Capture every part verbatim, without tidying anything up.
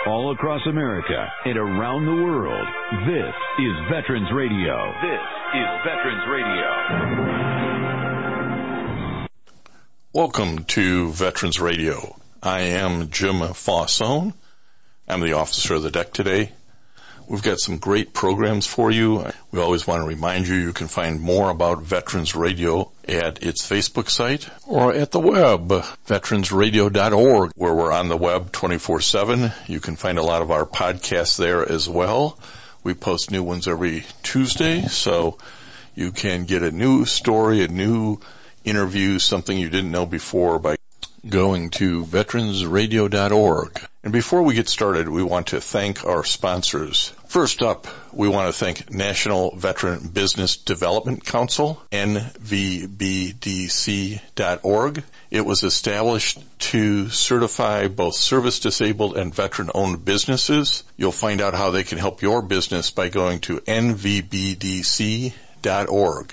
all across America and around the world. This is Veterans Radio. This is Veterans Radio. Welcome to Veterans Radio. I am Jim Fossone. I'm the officer of the deck today. We've got some great programs for you. We always want to remind you you can find more about Veterans Radio at its Facebook site or at the web, veterans radio dot org, where we're on the web twenty-four seven. You can find a lot of our podcasts there as well. We post new ones every Tuesday, so you can get a new story, a new interview, something you didn't know before by going to veterans radio dot org. And before we get started, we want to thank our sponsors. First up, we want to thank National Veteran Business Development Council, N V B D C dot org. It was established to certify both service-disabled and veteran-owned businesses. You'll find out how they can help your business by going to N V B D C dot org.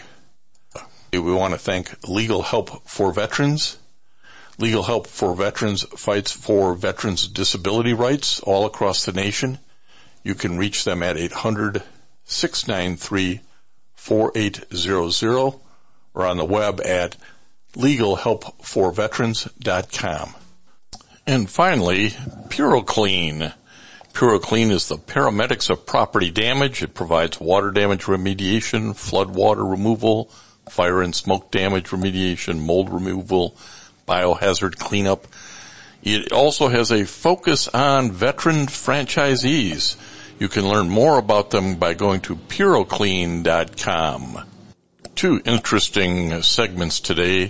We want to thank Legal Help for Veterans. Legal Help for Veterans fights for veterans' disability rights all across the nation. You can reach them at eight hundred, six nine three, four eight zero zero or on the web at legal help for veterans dot com. And finally, PuroClean. PuroClean is the paramedics of property damage. It provides water damage remediation, flood water removal, fire and smoke damage remediation, mold removal, biohazard cleanup. It also has a focus on veteran franchisees. You can learn more about them by going to puro clean dot com. Two interesting segments today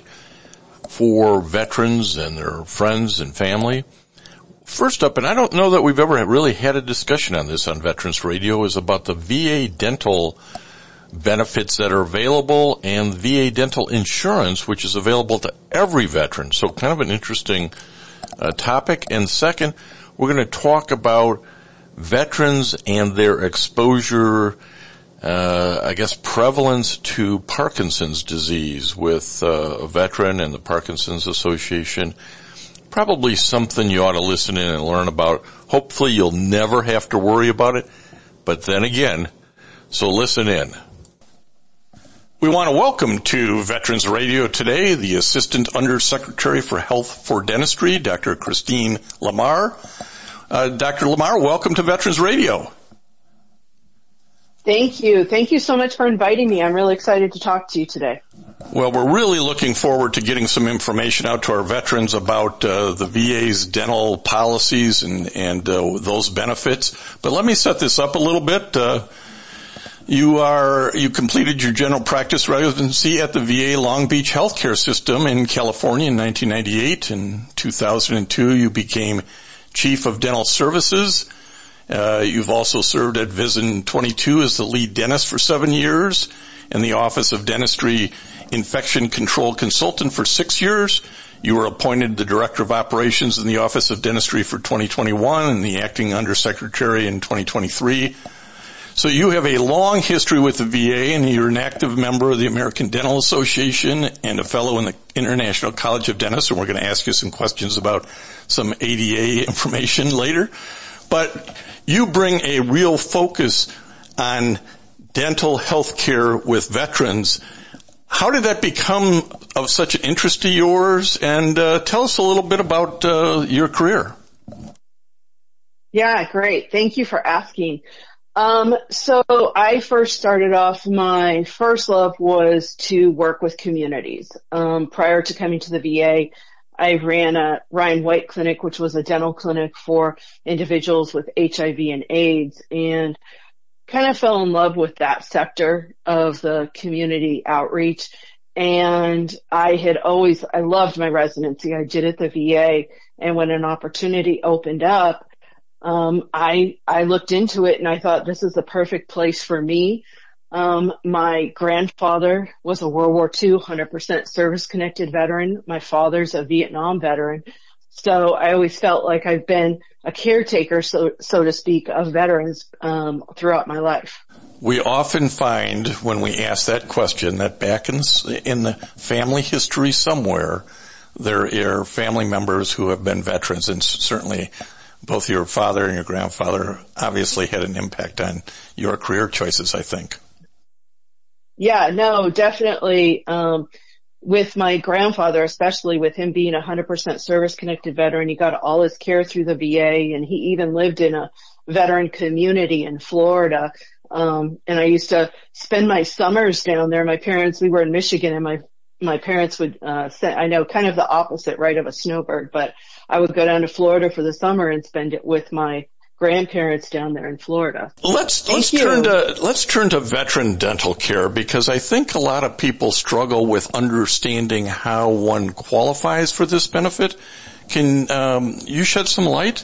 for veterans and their friends and family. First up, and I don't know that we've ever really had a discussion on this on Veterans Radio, is about the V A dental benefits that are available and V A dental insurance, which is available to every veteran. So kind of an interesting uh, topic. And second, we're going to talk about veterans and their exposure, uh, I guess, prevalence to Parkinson's disease with uh, a veteran and the Parkinson's Association. Probably something you ought to listen in and learn about. Hopefully you'll never have to worry about it. But then again, so listen in. We want to welcome to Veterans Radio today the Assistant Undersecretary for Health for Dentistry, Doctor Christine Lamar. Uh, Doctor Lamar, welcome to Veterans Radio. Thank you. Thank you so much for inviting me. I'm really excited to talk to you today. Well, we're really looking forward to getting some information out to our veterans about uh, the V A's dental policies and, and uh, those benefits. But let me set this up a little bit. Uh, You are, you completed your general practice residency at the V A Long Beach Healthcare System in California in nineteen ninety-eight. In two thousand two, you became Chief of Dental Services. Uh, you've also served at Vision twenty-two as the lead dentist for seven years and the Office of Dentistry Infection Control Consultant for six years. You were appointed the Director of Operations in the Office of Dentistry for twenty twenty-one and the Acting Undersecretary in twenty twenty-three. So you have a long history with the V A, and you're an active member of the American Dental Association and a fellow in the International College of Dentists, and we're going to ask you some questions about some A D A information later. But you bring a real focus on dental health care with veterans. How did that become of such an interest to yours? And uh, tell us a little bit about uh, your career. Yeah, great. Thank you for asking. Um, so I first started off, my first love was to work with communities. Um, prior to coming to the V A, I ran a Ryan White Clinic, which was a dental clinic for individuals with H I V and AIDS, and kind of fell in love with that sector of the community outreach. And I had always, I loved my residency. I did at the V A, and when an opportunity opened up, Um, I, I looked into it and I thought this is the perfect place for me. Um, my grandfather was a World War Two one hundred percent service-connected veteran. My father's a Vietnam veteran. So I always felt like I've been a caretaker, so, so to speak, of veterans, um, throughout my life. We often find when we ask that question that back in, in the family history somewhere, there are family members who have been veterans, and certainly both your father and your grandfather obviously had an impact on your career choices, I think. Yeah, no, definitely. Um, with my grandfather, especially with him being a one hundred percent service-connected veteran, he got all his care through the V A, and he even lived in a veteran community in Florida. Um, and I used to spend my summers down there. My parents, we were in Michigan, and my my parents would uh send, I know, kind of the opposite, right, of a snowbird, but I would go down to Florida for the summer and spend it with my grandparents down there in Florida. Let's Thank let's you. turn to let's turn to veteran dental care, because I think a lot of people struggle with understanding how one qualifies for this benefit. Can um, you shed some light?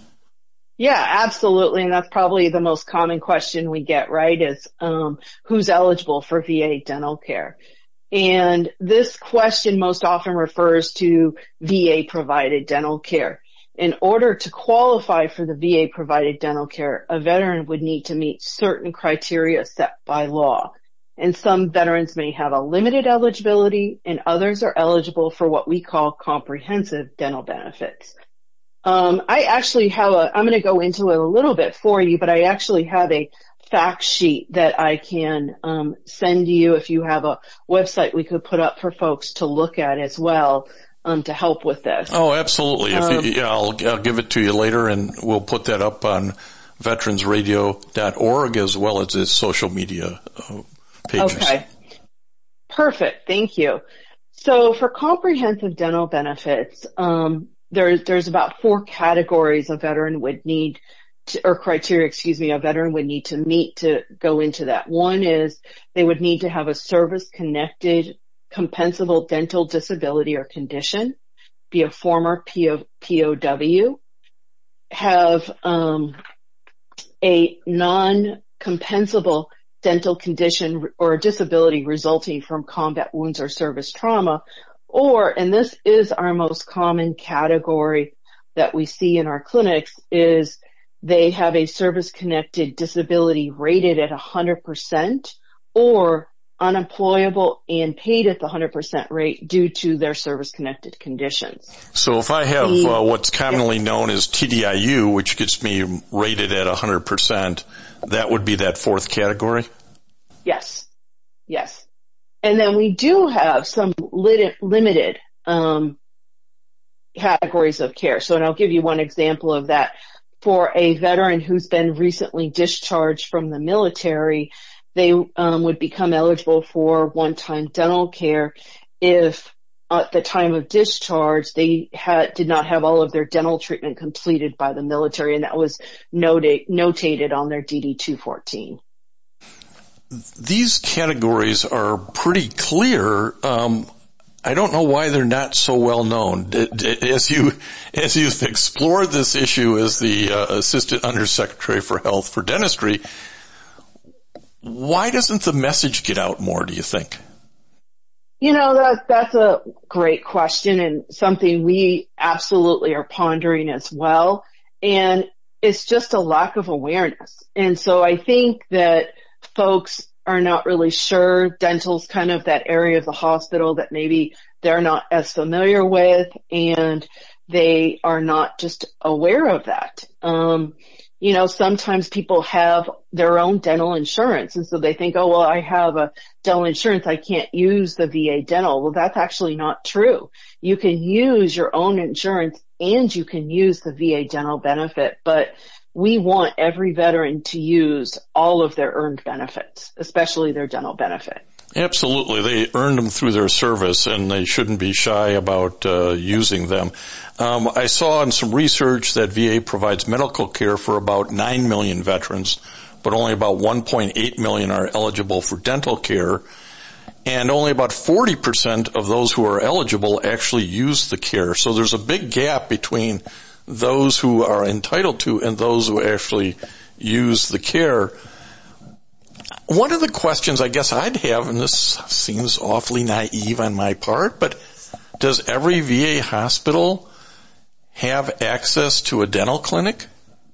Yeah, absolutely. And that's probably the most common question we get, right, is um, who's eligible for V A dental care? And this question most often refers to V A-provided dental care. In order to qualify for the V A-provided dental care, a veteran would need to meet certain criteria set by law. And some veterans may have a limited eligibility, and others are eligible for what we call comprehensive dental benefits. Um, I actually have a, I'm going to go into it a little bit for you, but I actually have a fact sheet that I can um, send you if you have a website we could put up for folks to look at as well. Um, to help with this. Oh, absolutely. Um, if you, yeah, I'll, I'll give it to you later, and we'll put that up on veterans radio dot org as well as its social media uh, pages. Okay. Perfect. Thank you. So for comprehensive dental benefits, um, there, there's about four categories a veteran would need to, or criteria, excuse me, a veteran would need to meet to go into that. One is they would need to have a service-connected compensable dental disability or condition, be a former P O W, have um, a non-compensable dental condition or disability resulting from combat wounds or service trauma, or, and this is our most common category that we see in our clinics, is they have a service-connected disability rated at one hundred percent or unemployable and paid at the one hundred percent rate due to their service-connected conditions. So if I have uh, what's commonly known as T D I U, which gets me rated at one hundred percent, that would be that fourth category? Yes. Yes. And then we do have some lit- limited um, categories of care. So, and I'll give you one example of that. For a veteran who's been recently discharged from the military, they um, would become eligible for one-time dental care if at the time of discharge they had did not have all of their dental treatment completed by the military, and that was noted, notated on their D D two fourteen. These categories are pretty clear. Um, I don't know why they're not so well known. As you as you've explored this issue as the uh, Assistant Undersecretary for Health for Dentistry, why doesn't the message get out more, do you think? You know, that that's a great question and something we absolutely are pondering as well. And it's just a lack of awareness. And so I think that folks are not really sure. Dental's kind of that area of the hospital that maybe they're not as familiar with, and they are not just aware of that. Um, You know, sometimes people have their own dental insurance, and so they think, oh, well, I have a dental insurance, I can't use the V A dental. Well, that's actually not true. You can use your own insurance and you can use the V A dental benefit, but we want every veteran to use all of their earned benefits, especially their dental benefit. Absolutely. They earned them through their service, and they shouldn't be shy about uh, using them. Um, I saw in some research that V A provides medical care for about nine million veterans, but only about one point eight million are eligible for dental care, and only about forty percent of those who are eligible actually use the care. So there's a big gap between those who are entitled to and those who actually use the care. One of the questions I guess I'd have, and this seems awfully naive on my part, but does every V A hospital have access to a dental clinic?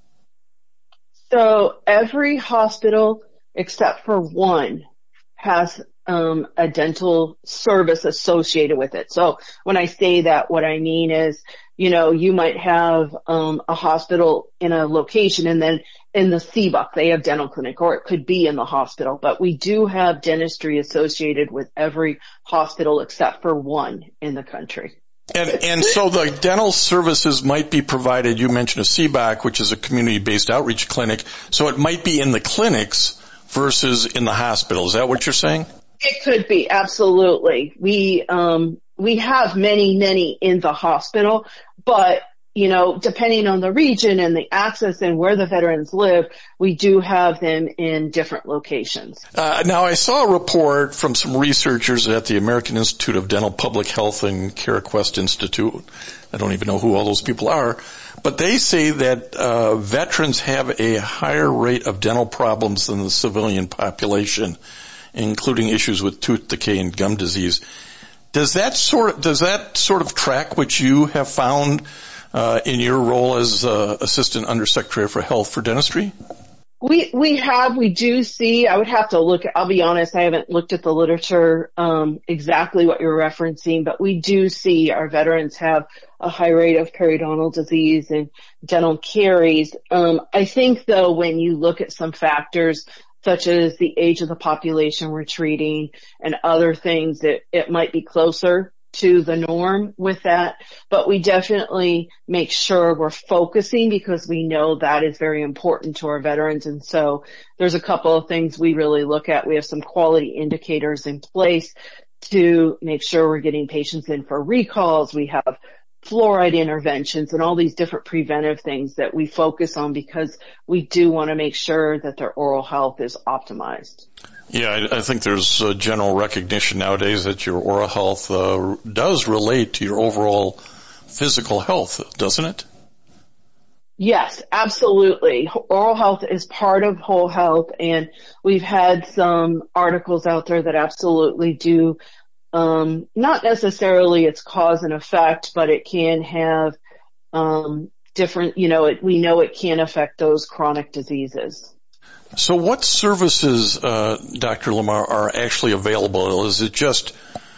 So every hospital except for one has um, a dental service associated with it. So when I say that, what I mean is you know, you might have um, a hospital in a location and then in the C B U C they have dental clinic, or it could be in the hospital. But we do have dentistry associated with every hospital except for one in the country. And, and so the dental services might be provided. You mentioned a C B A C, which is a community-based outreach clinic. So it might be in the clinics versus in the hospital. Is that what you're saying? It could be, absolutely. We um, we have many, many in the hospital, but you know, depending on the region and the access and where the veterans live, we do have them in different locations. Uh, now, I saw a report from some researchers at the American Institute of Dental Public Health and CareQuest Institute. I don't even know who all those people are, but they say that uh, veterans have a higher rate of dental problems than the civilian population, including issues with tooth decay and gum disease. Does that sort of, does that sort of track what you have found Uh, in your role as uh, Assistant Undersecretary for Health for Dentistry? We we have, we do see, I would have to look, I'll be honest, I haven't looked at the literature um, exactly what you're referencing, but we do see our veterans have a high rate of periodontal disease and dental caries. Um, I think, though, when you look at some factors such as the age of the population we're treating and other things, that it might be closer to the norm with that, but we definitely make sure we're focusing because we know that is very important to our veterans. And so there's a couple of things we really look at. We have some quality indicators in place to make sure we're getting patients in for recalls. We have fluoride interventions and all these different preventive things that we focus on because we do want to make sure that their oral health is optimized. Yeah, I, I think there's a general recognition nowadays that your oral health uh, does relate to your overall physical health, doesn't it? Yes, absolutely. Oral health is part of whole health, and we've had some articles out there that absolutely do, um, not necessarily its cause and effect, but it can have um, different, you know, it, we know it can affect those chronic diseases. So what services, uh, Doctor Lamar, are actually available? Is it just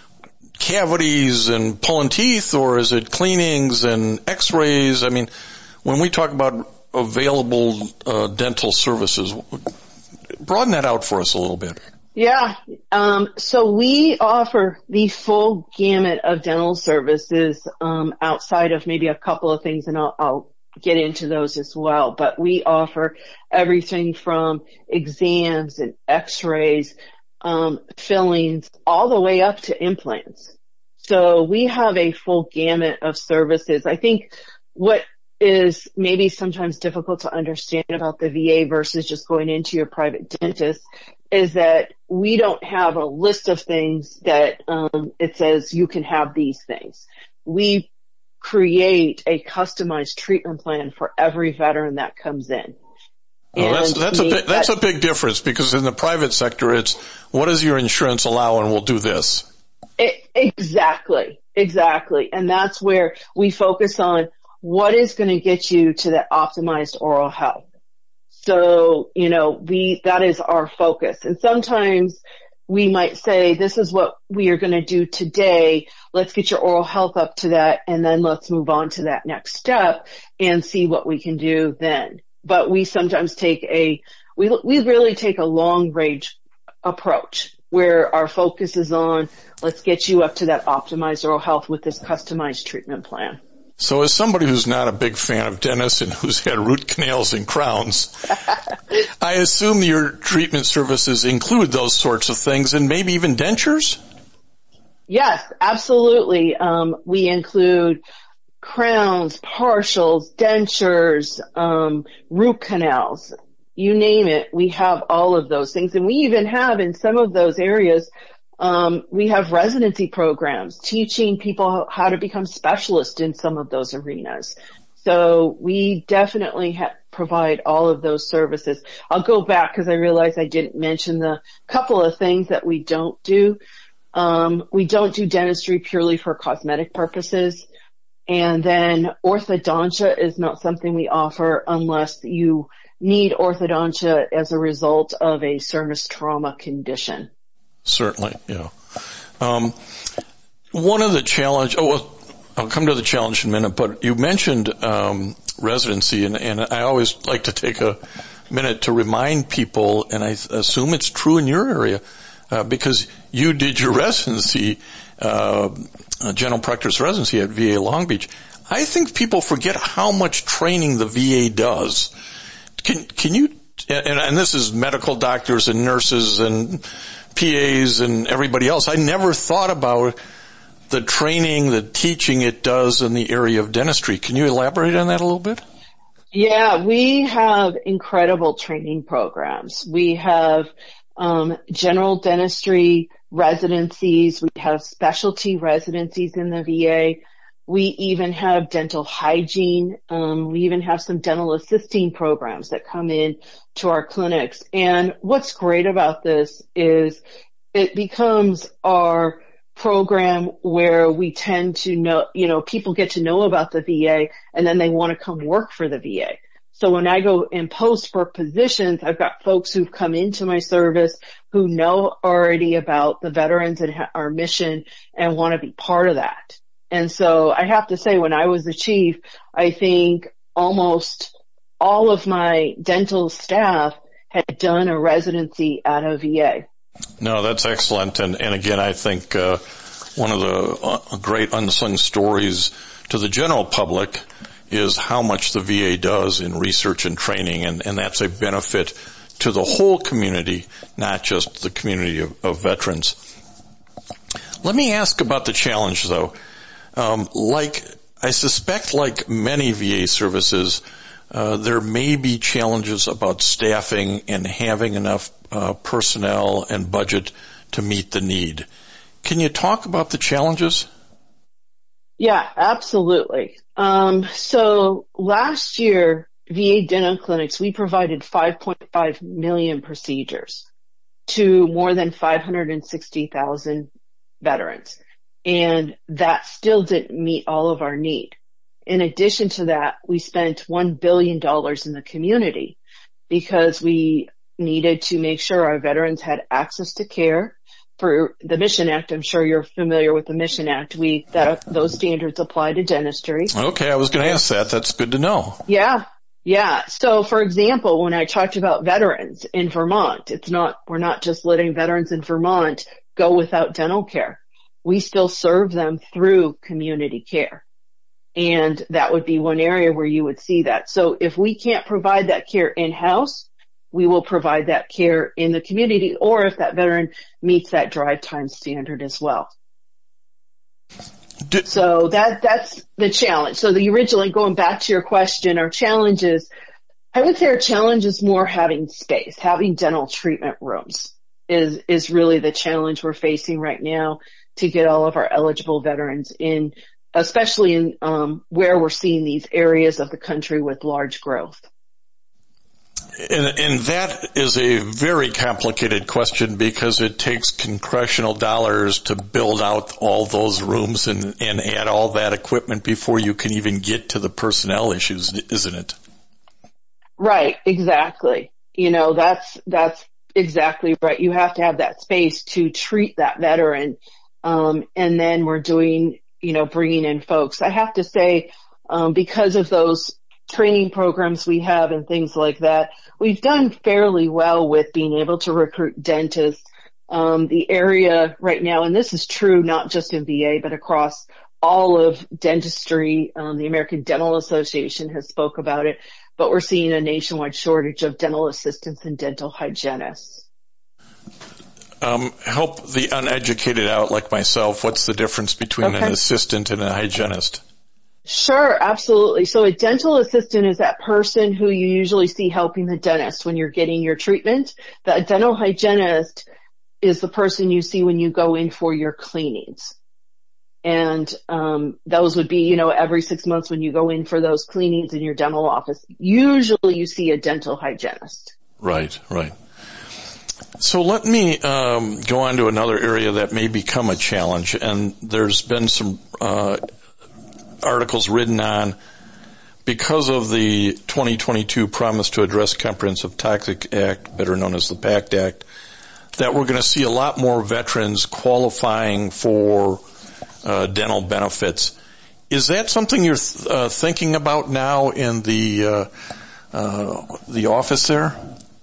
cavities and pulling teeth, or is it cleanings and x-rays? I mean, when we talk about available uh, dental services, broaden that out for us a little bit. Yeah. Um, so we offer the full gamut of dental services um, outside of maybe a couple of things, and I'll, I'll get into those as well. But we offer everything from exams and x-rays, um, fillings, all the way up to implants. So we have a full gamut of services. I think what is maybe sometimes difficult to understand about the V A versus just going into your private dentist is that we don't have a list of things that um, it says you can have these things. We create a customized treatment plan for every veteran that comes in. Oh, that's that's a big, that's a big difference, because in the private sector, it's what does your insurance allow, and we'll do this. It, exactly, exactly, and that's where we focus on what is going to get you to that optimized oral health. So, you know, we that is our focus, and sometimes we might say, this is what we are going to do today. Let's get your oral health up to that, and then let's move on to that next step and see what we can do then. But we sometimes take a, we, we really take a long range approach where our focus is on, let's get you up to that optimized oral health with this customized treatment plan. So as somebody who's not a big fan of dentists and who's had root canals and crowns, I assume your treatment services include those sorts of things, and maybe even dentures? Yes, absolutely. Um, we include crowns, partials, dentures, um, root canals, you name it. We have all of those things. And we even have in some of those areas, um, we have residency programs teaching people how to become specialists in some of those arenas. So we definitely ha- provide all of those services. I'll go back because I realized I didn't mention the couple of things that we don't do. Um, we don't do dentistry purely for cosmetic purposes. And then orthodontia is not something we offer unless you need orthodontia as a result of a service trauma condition. Certainly, yeah. Um, one of the challenge, oh, well, I'll come to the challenge in a minute, but you mentioned um, residency, and, and I always like to take a minute to remind people, and I assume it's true in your area, uh, because you did your residency, uh, general practice residency at V A Long Beach. I think people forget how much training the V A does. Can can you, and, and this is medical doctors and nurses and P As and everybody else, I never thought about the training, the teaching it does in the area of dentistry. Can you elaborate on that a little bit? Yeah, we have incredible training programs. We have um, general dentistry residencies. We have specialty residencies in the V A. We even have dental hygiene. Um, we even have some dental assisting programs that come in to our clinics. And what's great about this is it becomes our program where we tend to know, you know, people get to know about the V A and then they want to come work for the V A. So when I go and post for positions, I've got folks who've come into my service who know already about the veterans and our mission and want to be part of that. And so I have to say, when I was the chief, I think almost all of my dental staff had done a residency at a V A. No, that's excellent. And, and again, I think uh, one of the uh, great unsung stories to the general public is how much the V A does in research and training, and, and that's a benefit to the whole community, not just the community of, of veterans. Let me ask about the challenge, though. Um, like, I suspect like many V A services, uh, there may be challenges about staffing and having enough uh, personnel and budget to meet the need. Can you talk about the challenges? Yeah, absolutely. Um, so last year, V A dental clinics, we provided five point five million procedures to more than five hundred sixty thousand veterans. And that still didn't meet all of our need. In addition to that, we spent one billion dollars in the community because we needed to make sure our veterans had access to care. For the Mission Act, I'm sure you're familiar with the Mission Act. We that those standards apply to dentistry. Okay, I was going to ask that. That's good to know. Yeah, yeah. So, for example, when I talked about veterans in Vermont, it's not we're not just letting veterans in Vermont go without dental care. We still serve them through community care. And that would be one area where you would see that. So if we can't provide that care in-house, we will provide that care in the community, or if that veteran meets that drive time standard as well. Did- so that that's the challenge. So the originally, going back to your question, our challenge is, I would say our challenge is more having space, having dental treatment rooms is, is really the challenge we're facing right now to get all of our eligible veterans in, especially in um, where we're seeing these areas of the country with large growth. And, and that is a very complicated question because it takes congressional dollars to build out all those rooms and, and add all that equipment before you can even get to the personnel issues, isn't it? Right, exactly. You know, that's, that's exactly right. You have to have that space to treat that veteran. Um, and then we're doing, you know, bringing in folks. I have to say, um, because of those training programs we have and things like that, we've done fairly well with being able to recruit dentists. Um, the area right now, and this is true not just in V A, but across all of dentistry, um, the American Dental Association has spoke about it, but we're seeing a nationwide shortage of dental assistants and dental hygienists. Um, help the uneducated out like myself. What's the difference between okay. an assistant and a hygienist? Sure, absolutely. So a dental assistant is that person who you usually see helping the dentist when you're getting your treatment. The dental hygienist is the person you see when you go in for your cleanings. And um those would be, you know, every six months when you go in for those cleanings in your dental office. Usually you see a dental hygienist. Right, right. So let me um, go on to another area that may become a challenge, and there's been some uh, articles written on because of the twenty twenty-two Promise to Address Comprehensive Toxic Act, better known as the PACT Act, that we're going to see a lot more veterans qualifying for uh, dental benefits. Is that something you're th- uh, thinking about now in the uh, uh, the office there?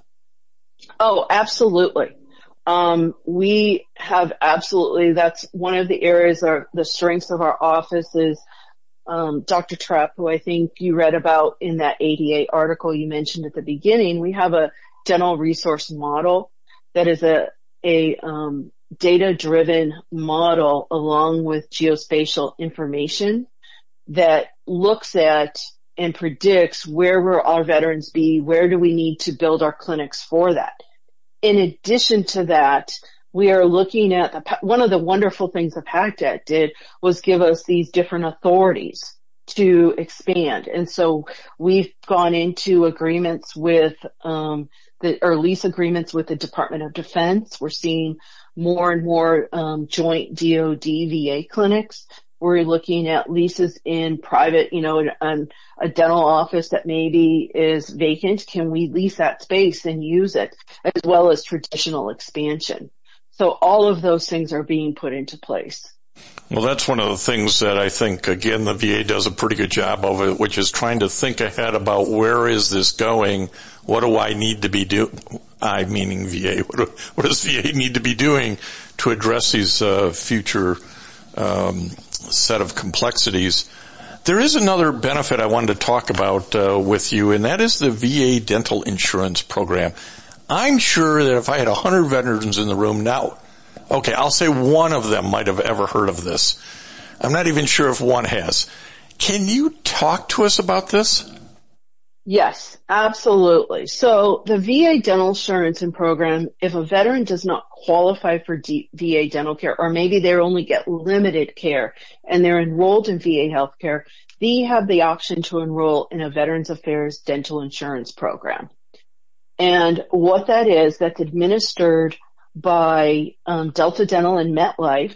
Oh, absolutely. Um, we have absolutely, that's one of the areas, or the strengths of our office is um, Doctor Trepp, who I think you read about in that A D A article you mentioned at the beginning. We have a dental resource model that is a, a um, data-driven model along with geospatial information that looks at and predicts where will our veterans be, where do we need to build our clinics for that. In addition to that, we are looking at the, one of the wonderful things the PACT Act did was give us these different authorities to expand. And so we've gone into agreements with, um, the, or lease agreements with the Department of Defense. We're seeing more and more, um, joint D O D V A clinics. We're looking at leases in private, you know, an, a dental office that maybe is vacant. Can we lease that space and use it, as well as traditional expansion? So all of those things are being put into place. Well, that's one of the things that I think, again, the V A does a pretty good job of it, which is trying to think ahead about where is this going? What do I need to be doing? I, meaning V A, what, do, what does V A need to be doing to address these uh, future um, set of complexities? There is another benefit I wanted to talk about uh, with you, and that is the V A dental insurance program. I'm sure that if I had one hundred veterans in the room now, okay, I'll say one of them might have ever heard of this. I'm not even sure if one has. Can you talk to us about this? Yes, absolutely. So the V A dental insurance and program, if a veteran does not qualify for D- V A dental care, or maybe they only get limited care and they're enrolled in V A healthcare, they have the option to enroll in a Veterans Affairs dental insurance program. And what that is, that's administered by um, Delta Dental and MetLife,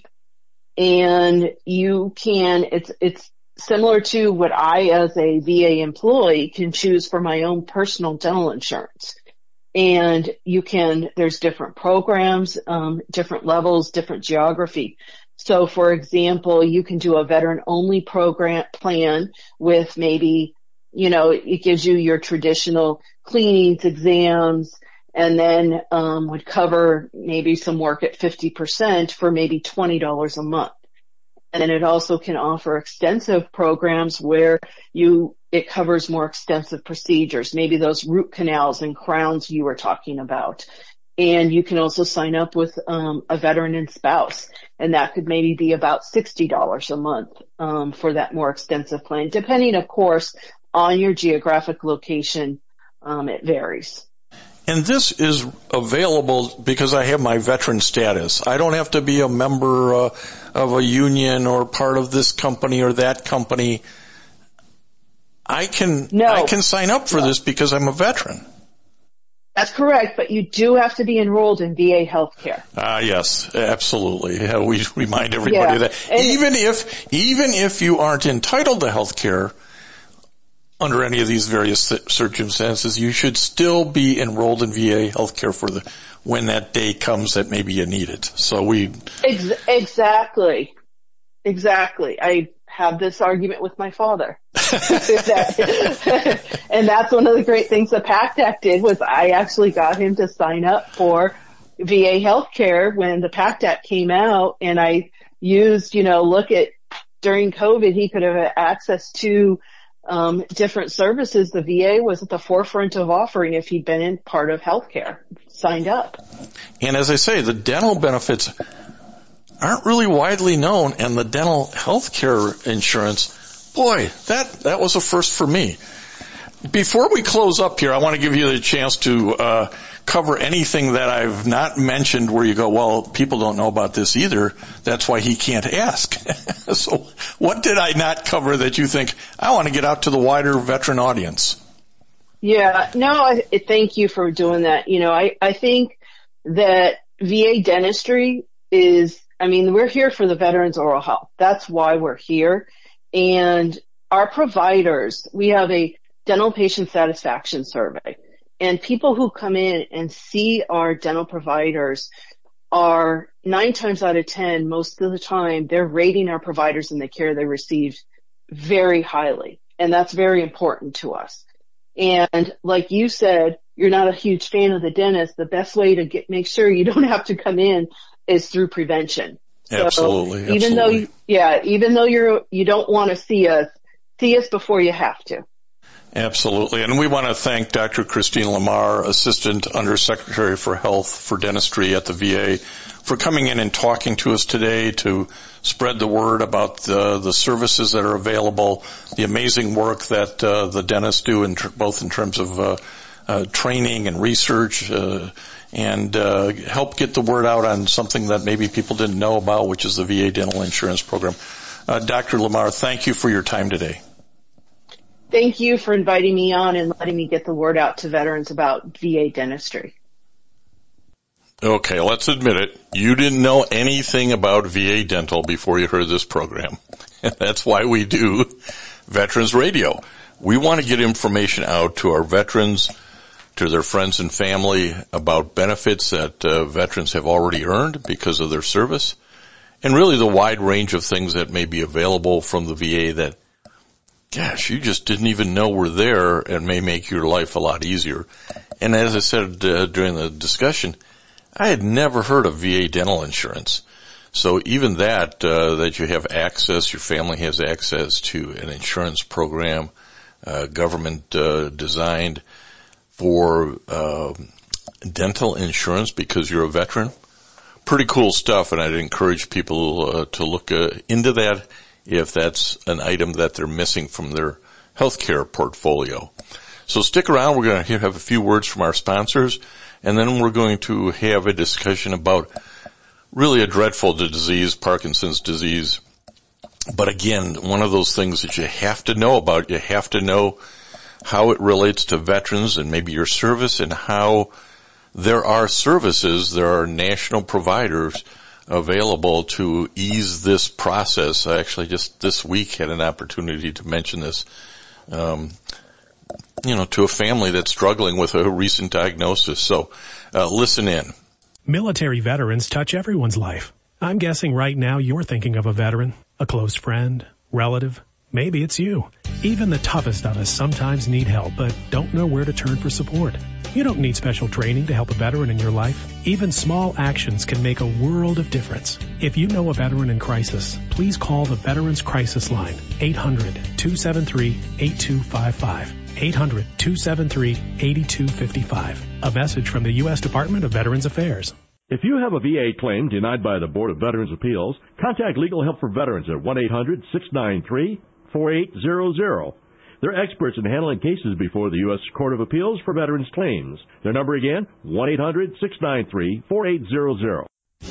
and you can, it's, it's similar to what I, as a V A employee, can choose for my own personal dental insurance. And you can, there's different programs, um, different levels, different geography. So for example, you can do a veteran-only program plan with maybe, you know, it gives you your traditional cleanings, exams, and then um, would cover maybe some work at fifty percent for maybe twenty dollars a month. And then it also can offer extensive programs where you, it covers more extensive procedures, maybe those root canals and crowns you were talking about. And you can also sign up with um, a veteran and spouse, and that could maybe be about sixty dollars a month um, for that more extensive plan, depending, of course, on your geographic location. Um, it varies. And this is available because I have my veteran status. I don't have to be a member uh, of a union or part of this company or that company. I can no. I can sign up for no. this because I'm a veteran. That's correct, but you do have to be enrolled in V A healthcare. Ah, uh, yes, absolutely. Yeah, we remind everybody yeah. of that. And even if even if you aren't entitled to healthcare under any of these various circumstances, you should still be enrolled in V A healthcare for the when that day comes that maybe you need it. So we Ex- exactly, exactly. I have this argument with my father, and that's one of the great things the PACT Act did was I actually got him to sign up for V A healthcare when the PACT Act came out, and I used, you know, look at during COVID he could have had access to Um, different services. The V A was at the forefront of offering if he'd been in part of healthcare, signed up. And as I say, the dental benefits aren't really widely known, and the dental healthcare insurance, boy, that, that was a first for me. Before we close up here, I want to give you the chance to uh, cover anything that I've not mentioned where you go, well, people don't know about this either. That's why he can't ask. So what did I not cover that you think, I want to get out to the wider veteran audience? Yeah, no, I, thank you for doing that. You know, I, I think that V A dentistry is, I mean, we're here for the veterans' oral health. That's why we're here. And our providers, we have a dental patient satisfaction survey. And people who come in and see our dental providers are nine times out of ten, most of the time, they're rating our providers and the care they received very highly, and that's very important to us. And like you said, you're not a huge fan of the dentist. The best way to get, make sure you don't have to come in is through prevention. Absolutely. So even absolutely. though, you, yeah, even though you're, you don't want to see us, see us before you have to. Absolutely. And we want to thank Doctor Christine Lamar, Assistant Undersecretary for Health for Dentistry at the V A, for coming in and talking to us today to spread the word about the, the services that are available, the amazing work that uh, the dentists do, in tr- both in terms of uh, uh, training and research, uh, and uh, help get the word out on something that maybe people didn't know about, which is the V A dental insurance program. Uh, Doctor Lamar, thank you for your time today. Thank you for inviting me on and letting me get the word out to veterans about V A dentistry. Okay, let's admit it. You didn't know anything about V A dental before you heard this program. That's why we do Veterans Radio. We want to get information out to our veterans, to their friends and family about benefits that uh, veterans have already earned because of their service, and really the wide range of things that may be available from the V A that, gosh, you just didn't even know were there and may make your life a lot easier. And as I said uh, during the discussion, I had never heard of V A dental insurance. So even that, uh, that you have access, your family has access to an insurance program, uh, government uh, designed for uh, dental insurance because you're a veteran. Pretty cool stuff, and I'd encourage people uh, to look uh, into that if that's an item that they're missing from their healthcare portfolio. So stick around. We're going to have a few words from our sponsors, and then we're going to have a discussion about really a dreadful disease, Parkinson's disease. But again, one of those things that you have to know about. You have to know how it relates to veterans and maybe your service, and how there are services, there are national providers available to ease this process. I actually just this week had an opportunity to mention this, um, you know, to a family that's struggling with a recent diagnosis. So uh, listen in. Military veterans touch everyone's life. I'm guessing right now you're thinking of a veteran, a close friend, relative. Maybe it's you. Even the toughest of us sometimes need help, but don't know where to turn for support. You don't need special training to help a veteran in your life. Even small actions can make a world of difference. If you know a veteran in crisis, please call the Veterans Crisis Line, eight hundred, two seven three, eight two five five. eight hundred, two seven three, eight two five five. A message from the U S Department of Veterans Affairs. If you have a V A claim denied by the Board of Veterans' Appeals, contact Legal Help for Veterans at one eight hundred, six nine three, four eight zero zero. They're experts in handling cases before the U S Court of Appeals for Veterans Claims. Their number again, one eight hundred, six nine three, four eight zero zero.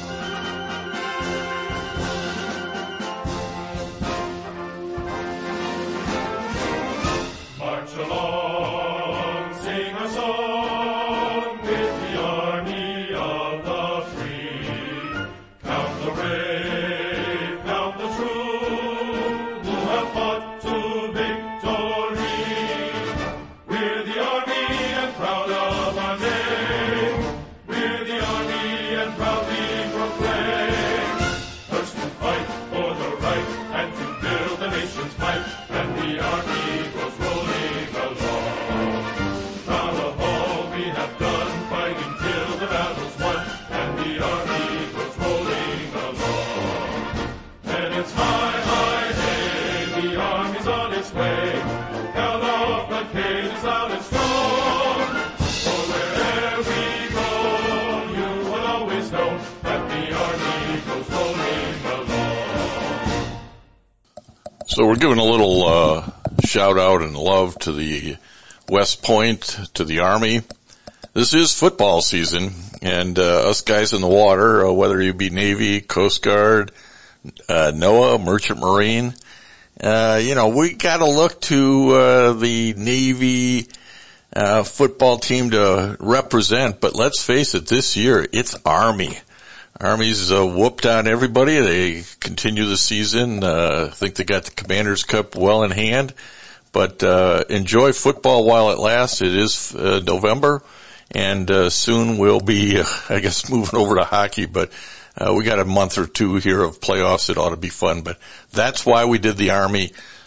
March along, sing a song with the army of the free. Count the brave, count the true, who have fought to victory. We're the army and proud of our name. We're the army and proudly proclaim. First to fight for the right and to build the nation's might, and the army goes rolling along. Proud of all we have done, fighting till the battle's won, and the army goes rolling along. And it's high, high, hey, the army's on its way. Count off the cadence loud and strong. For wherever we go, you will always know that the army goes rolling along. So we're giving a little uh, shout out and love to the West Point, to the Army. This is football season, and uh, us guys in the water, uh, whether you be Navy, Coast Guard, uh, NOAA, Merchant Marine, uh, you know, we got to look to uh, the Navy uh, football team to represent. But let's face it, this year it's Army. Army's uh, whooped on everybody. They continue the season. Uh, I think they got the Commander's Cup well in hand. But uh, enjoy football while it lasts. It is uh, November, and uh, soon we'll be, uh, I guess, moving over to hockey. But uh, we got a month or two here of playoffs. It ought to be fun. But that's why we did the Army.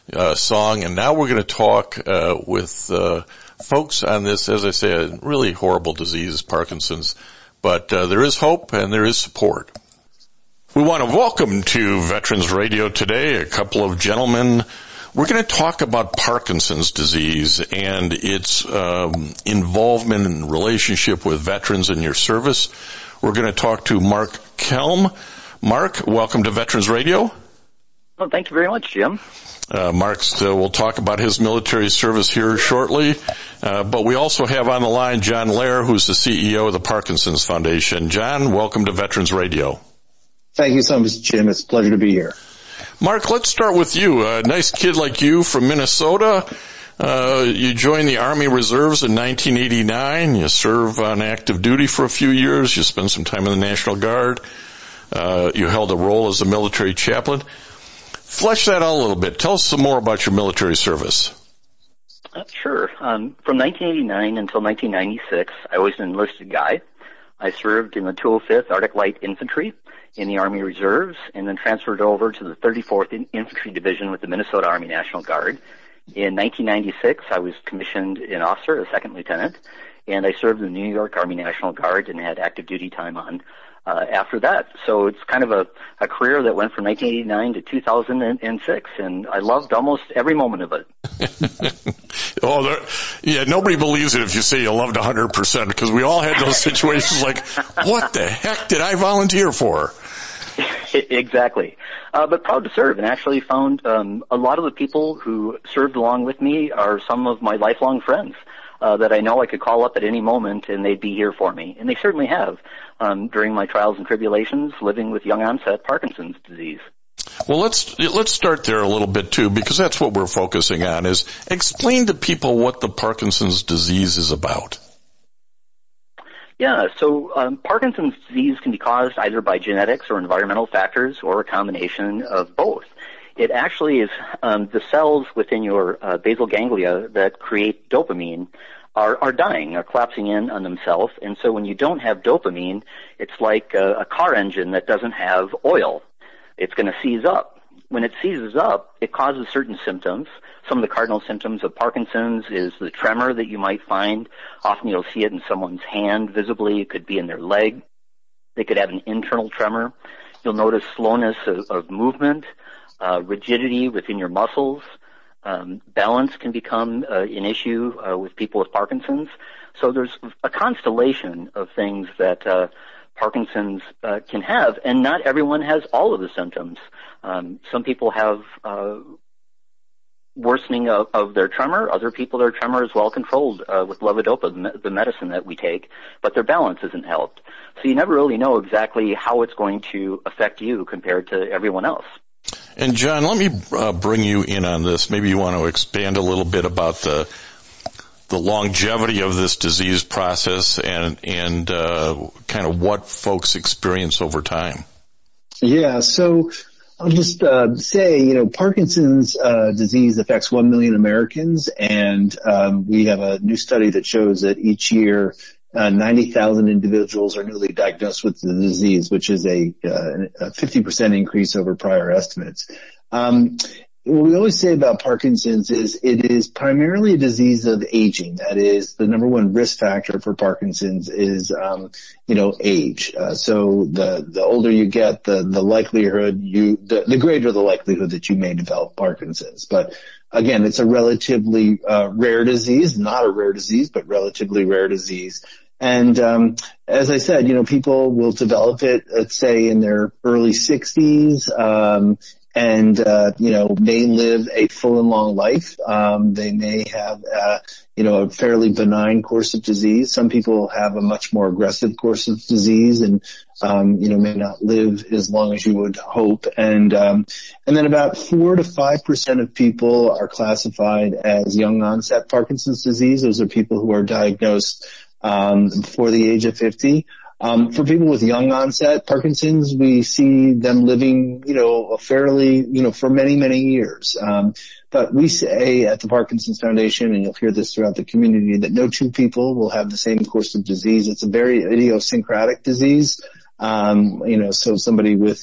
uh, song. And now we're going to talk uh, with uh, folks on this, as I say, a really horrible disease, Parkinson's. But uh, there is hope and there is support. We want to welcome to Veterans Radio today a couple of gentlemen. We're going to talk about Parkinson's disease and its um, involvement and relationship with veterans in your service. We're going to talk to Mark Kelm. Mark, welcome to Veterans Radio. Well, thank you very much, Jim. Uh, Mark's, uh, we'll talk about his military service here shortly. Uh, but we also have on the line John Lair, who's the C E O of the Parkinson's Foundation. John, welcome to Veterans Radio. Thank you so much, Jim. It's a pleasure to be here. Mark, let's start with you. A nice kid like you from Minnesota. Uh, you joined the Army Reserves in nineteen eighty-nine. You served on active duty for a few years. You spent some time in the National Guard. Uh, you held a role as a military chaplain. Flesh that out a little bit. Tell us some more about your military service. Uh, sure. Um, from nineteen eighty-nine until nineteen ninety-six, I was an enlisted guy. I served in the two oh fifth Arctic Light Infantry in the Army Reserves, and then transferred over to the thirty-fourth Infantry Division with the Minnesota Army National Guard. In nineteen ninety-six, I was commissioned an officer, a second lieutenant, and I served in the New York Army National Guard and had active duty time on uh, after that. So it's kind of a, a career that went from nineteen eighty-nine to two thousand six, and I loved almost every moment of it. Oh, there, yeah, nobody believes it if you say you loved one hundred percent, because we all had those situations like, what the heck did I volunteer for? Exactly. Uh, but proud to serve, and actually found um, a lot of the people who served along with me are some of my lifelong friends uh, that I know I could call up at any moment and they'd be here for me. And they certainly have um, during my trials and tribulations living with young onset Parkinson's disease. Well, let's let's start there a little bit, too, because that's what we're focusing on, is explain to people what the Parkinson's disease is about. Yeah, so um, Parkinson's disease can be caused either by genetics or environmental factors or a combination of both. It actually is um, the cells within your uh, basal ganglia that create dopamine are, are dying, are collapsing in on themselves. And so when you don't have dopamine, it's like a, a car engine that doesn't have oil. It's going to seize up. When it seizes up, it causes certain symptoms. Some of the cardinal symptoms of Parkinson's is the tremor that you might find. Often you'll see it in someone's hand visibly. It could be in their leg. They could have an internal tremor. You'll notice slowness of, of movement, uh, rigidity within your muscles. Um, balance can become uh, an issue uh, with people with Parkinson's. So there's a constellation of things that uh, Parkinson's uh, can have, and not everyone has all of the symptoms. Um, some people have uh, worsening of, of their tremor. Other people, their tremor is well controlled uh, with levodopa, the medicine that we take, but their balance isn't helped. So you never really know exactly how it's going to affect you compared to everyone else. And John, let me uh, bring you in on this. Maybe you want to expand a little bit about the the longevity of this disease process and and uh, kind of what folks experience over time. Yeah, so I'll just uh, say, you know, Parkinson's uh, disease affects one million Americans, and um, we have a new study that shows that each year uh, ninety thousand individuals are newly diagnosed with the disease, which is a, uh, a fifty percent increase over prior estimates. Um, What we always say about Parkinson's is it is primarily a disease of aging. That is, the number one risk factor for Parkinson's is, um, you know, age. Uh, so the the older you get, the the likelihood you the, the greater the likelihood that you may develop Parkinson's. But again, it's a relatively uh, rare disease, not a rare disease, but relatively rare disease. And um, as I said, you know, people will develop it, let's say, in their early sixties. Um, and, uh, you know, may live a full and long life. Um, they may have, uh, you know, a fairly benign course of disease. Some people have a much more aggressive course of disease and, um, you know, may not live as long as you would hope. And, um, and then about four to five percent of people are classified as young onset Parkinson's disease. Those are people who are diagnosed, um, before the age of fifty. Um, for people with young onset Parkinson's, we see them living, you know, a fairly, you know, for many, many years. Um, but we say at the Parkinson's Foundation, and you'll hear this throughout the community, that no two people will have the same course of disease. It's a very idiosyncratic disease. Um, you know, so somebody with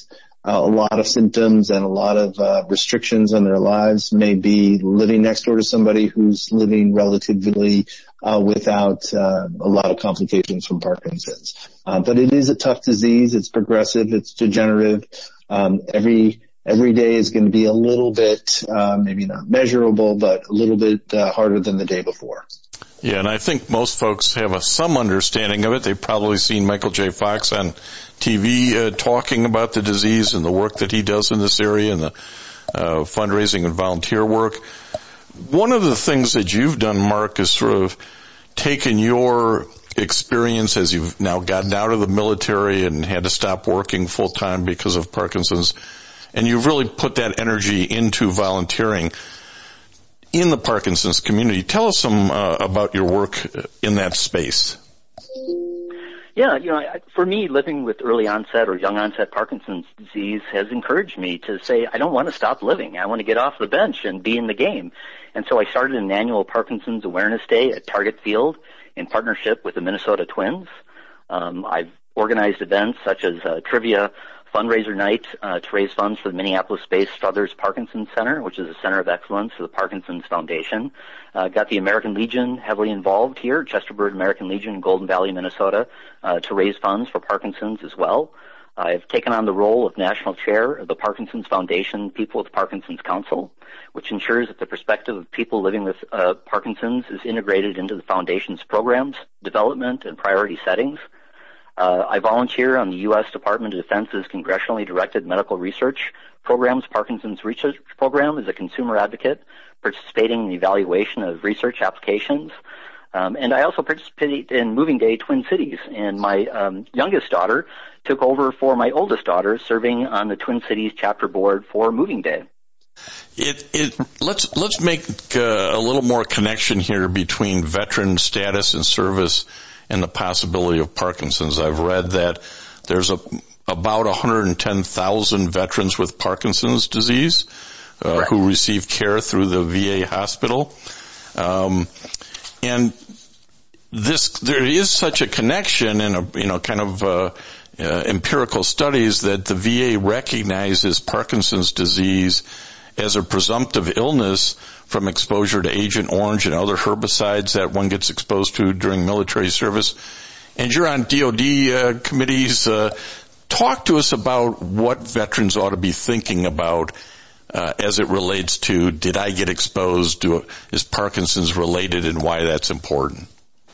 uh, a lot of symptoms and a lot of uh, restrictions on their lives, may be living next door to somebody who's living relatively uh, without uh, a lot of complications from Parkinson's. Uh, but it is a tough disease. It's progressive. It's degenerative. Um, every every day is going to be a little bit, uh, maybe not measurable, but a little bit uh, harder than the day before. Yeah, and I think most folks have a, some understanding of it. They've probably seen Michael J. Fox on T V uh, talking about the disease and the work that he does in this area and the uh, fundraising and volunteer work. One of the things that you've done, Mark, is sort of taken your experience as you've now gotten out of the military and had to stop working full-time because of Parkinson's, and you've really put that energy into volunteering in the Parkinson's community. Tell us some uh, about your work in that space. Yeah, you know, for me, living with early onset or young onset Parkinson's disease has encouraged me to say, I don't want to stop living. I want to get off the bench and be in the game. And so I started an annual Parkinson's Awareness Day at Target Field in partnership with the Minnesota Twins. Um, I've organized events such as uh, trivia fundraiser night uh, to raise funds for the Minneapolis-based Struthers Parkinson's Center, which is a center of excellence for the Parkinson's Foundation. Uh, got the American Legion heavily involved here, Chesterbird American Legion in Golden Valley, Minnesota, uh, to raise funds for Parkinson's as well. I've taken on the role of National Chair of the Parkinson's Foundation People with Parkinson's Council, which ensures that the perspective of people living with uh, Parkinson's is integrated into the Foundation's programs, development, and priority settings. Uh, I volunteer on the U S Department of Defense's congressionally directed medical research program's Parkinson's Research Program as a consumer advocate, participating in the evaluation of research applications. Um, and I also participate in Moving Day Twin Cities, and my um, youngest daughter took over for my oldest daughter, serving on the Twin Cities chapter board for Moving Day. It, it, let's let's make uh, a little more connection here between veteran status and service and the possibility of Parkinson's. I've read that there's a, about one hundred ten thousand veterans with Parkinson's disease uh, who receive care through the V A hospital. Um, and this, there is such a connection in a, you know, kind of uh, uh, empirical studies that the V A recognizes Parkinson's disease as a presumptive illness from exposure to Agent Orange and other herbicides that one gets exposed to during military service. And you're on D O D uh, committees. Uh, talk to us about what veterans ought to be thinking about uh, as it relates to, did I get exposed? Do, is Parkinson's related, and why that's important?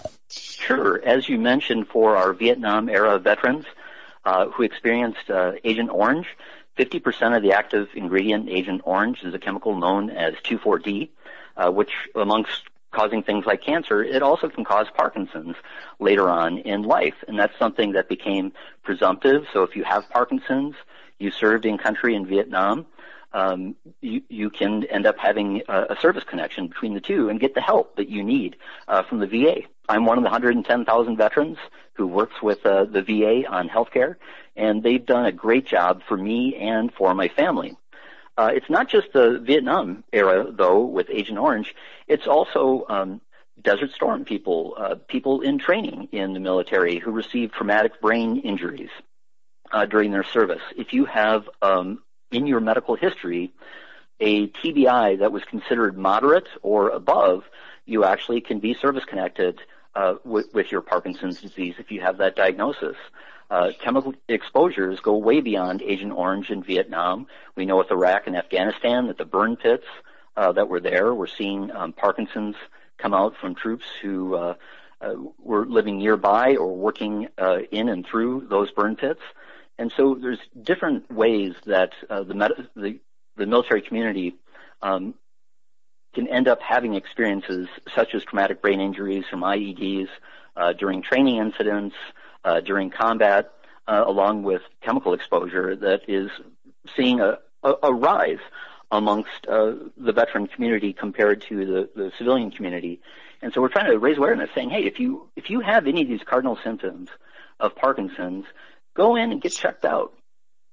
Sure. As you mentioned, for our Vietnam-era veterans uh, who experienced uh, Agent Orange, fifty percent of the active ingredient Agent Orange is a chemical known as two four D, uh, which amongst causing things like cancer, it also can cause Parkinson's later on in life. And that's something that became presumptive. So if you have Parkinson's, you served in country in Vietnam, um, you, you can end up having a, a service connection between the two and get the help that you need uh, from the V A. I'm one of the one hundred ten thousand veterans who works with uh, the V A on healthcare, and they've done a great job for me and for my family. Uh, it's not just the Vietnam era, though, with Agent Orange. It's also um, Desert Storm people, uh, people in training in the military who receive traumatic brain injuries uh, during their service. If you have um, in your medical history a T B I that was considered moderate or above, you actually can be service-connected uh, with, with your Parkinson's disease if you have that diagnosis. Uh, chemical exposures go way beyond Agent Orange in Vietnam. We know with Iraq and Afghanistan that the burn pits uh, that were there, we're seeing um, Parkinson's come out from troops who uh, uh, were living nearby or working uh, in and through those burn pits. And so there's different ways that uh, the, med- the the military community um, can end up having experiences such as traumatic brain injuries from I E Ds uh, during training incidents, Uh, during combat, uh, along with chemical exposure that is seeing a, a, a rise amongst uh, the veteran community compared to the, the civilian community. And so we're trying to raise awareness, saying, hey, if you if you have any of these cardinal symptoms of Parkinson's, go in and get checked out.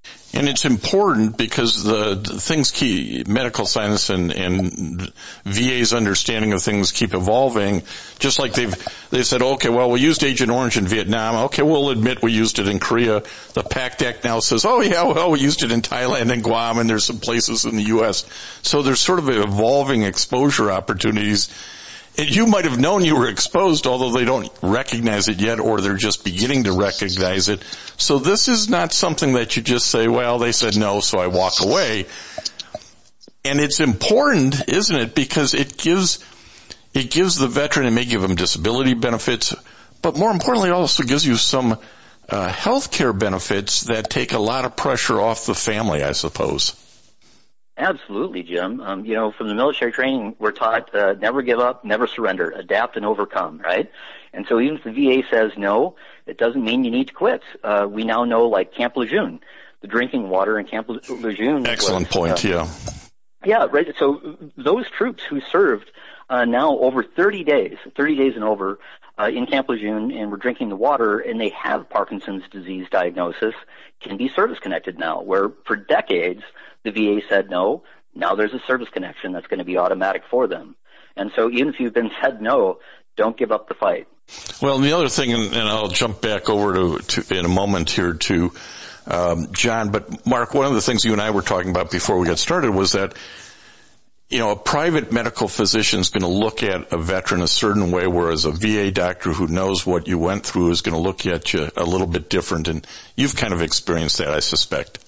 And it's important because the, the things keep, medical science and, and V A's understanding of things keep evolving. Just like they've, they said, okay, well, we used Agent Orange in Vietnam. Okay, we'll admit we used it in Korea. The PACT Act now says, oh yeah, well, we used it in Thailand and Guam, and there's some places in the U S. So there's sort of evolving exposure opportunities. And you might have known you were exposed, although they don't recognize it yet, or they're just beginning to recognize it. So this is not something that you just say, well, they said no, so I walk away. And it's important, isn't it? Because it gives, it gives the veteran, it may give them disability benefits, but more importantly, it also gives you some uh, health care benefits that take a lot of pressure off the family, I suppose. Absolutely, Jim. Um, you know, from the military training, we're taught uh, never give up, never surrender, adapt and overcome, right? And so even if the V A says no, it doesn't mean you need to quit. Uh, we now know, like Camp Lejeune, the drinking water in Camp Lejeune. Excellent was, point, uh, yeah. Yeah, right. So those troops who served uh, now over thirty days, thirty days and over uh, in Camp Lejeune and were drinking the water, and they have Parkinson's disease diagnosis, can be service-connected now, where for decades the V A said no. Now there's a service connection that's going to be automatic for them. And so even if you've been said no, don't give up the fight. Well, and the other thing, and, and I'll jump back over to, to in a moment here to um, John, but Mark, one of the things you and I were talking about before we got started was that, you know, a private medical physician is going to look at a veteran a certain way, whereas a V A doctor who knows what you went through is going to look at you a little bit different. And you've kind of experienced that, I suspect.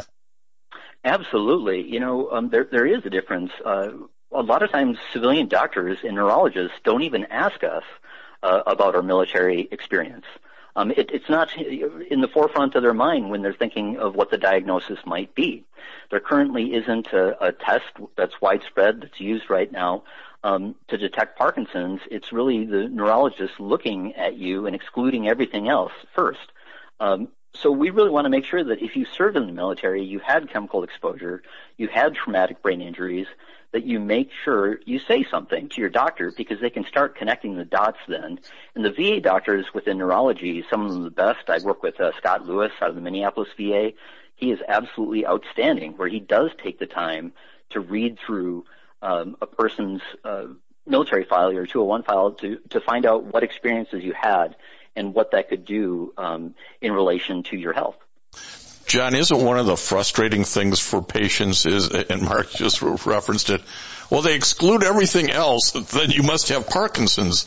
Absolutely. You know, um, there there is a difference. Uh, a lot of times civilian doctors and neurologists don't even ask us uh, about our military experience. Um, it, it's not in the forefront of their mind when they're thinking of what the diagnosis might be. There currently isn't a, a test that's widespread that's used right now um, to detect Parkinson's. It's really the neurologist looking at you and excluding everything else first. Um, So we really want to make sure that if you served in the military, you had chemical exposure, you had traumatic brain injuries, that you make sure you say something to your doctor, because they can start connecting the dots then. And the V A doctors within neurology, some of them the best. I work with uh, Scott Lewis out of the Minneapolis V A. He is absolutely outstanding, where he does take the time to read through um, a person's uh, military file or two oh one file to, to find out what experiences you had and what that could do um, in relation to your health. John, isn't one of the frustrating things for patients is, and Mark just referenced it, well, they exclude everything else, then you must have Parkinson's.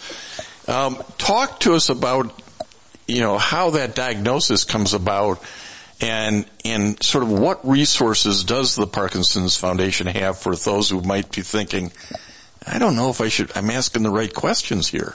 Um, talk to us about, you know, how that diagnosis comes about, and and sort of what resources does the Parkinson's Foundation have for those who might be thinking, I don't know if I should, I'm asking the right questions here.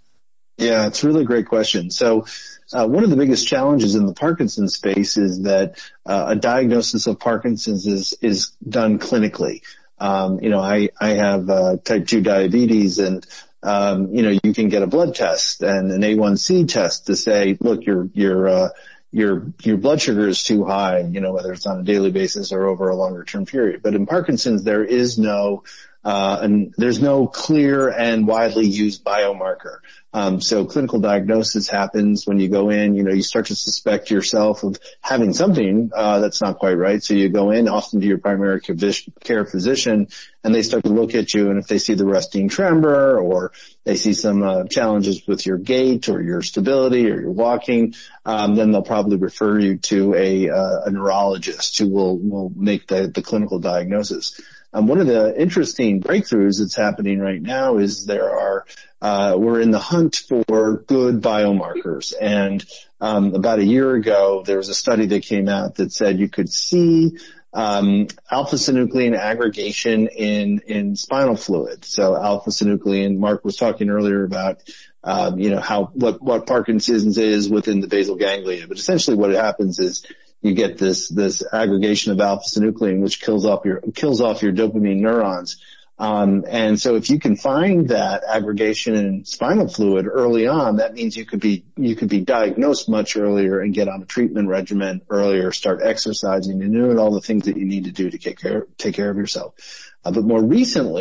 Yeah, it's a really great question. So uh, one of the biggest challenges in the Parkinson's space is that uh, a diagnosis of Parkinson's is is done clinically. Um, you know, I, I have uh, type two diabetes, and um, you know, you can get a blood test and an A one C test to say, look, your your uh, your your blood sugar is too high, you know, whether it's on a daily basis or over a longer term period. But in Parkinson's, there is no Uh, and there's no clear and widely used biomarker. Um, so clinical diagnosis happens when you go in, you know, you start to suspect yourself of having something uh, that's not quite right. So you go in often to your primary care physician, and they start to look at you, and if they see the resting tremor, or they see some uh, challenges with your gait or your stability or your walking, um, then they'll probably refer you to a, uh, a neurologist who will, will make the, the clinical diagnosis. Um, one of the interesting breakthroughs that's happening right now is there are, uh, we're in the hunt for good biomarkers. And, um, about a year ago, there was a study that came out that said you could see, um, alpha-synuclein aggregation in, in spinal fluid. So alpha-synuclein, Mark was talking earlier about, um, you know, how, what, what Parkinson's is within the basal ganglia. But essentially what happens is, you get this, this aggregation of alpha-synuclein, which kills off your, kills off your dopamine neurons. Um, and so if you can find that aggregation in spinal fluid early on, that means you could be, you could be diagnosed much earlier and get on a treatment regimen earlier, start exercising and doing all the things that you need to do to take care, take care of yourself. Uh, but more recently,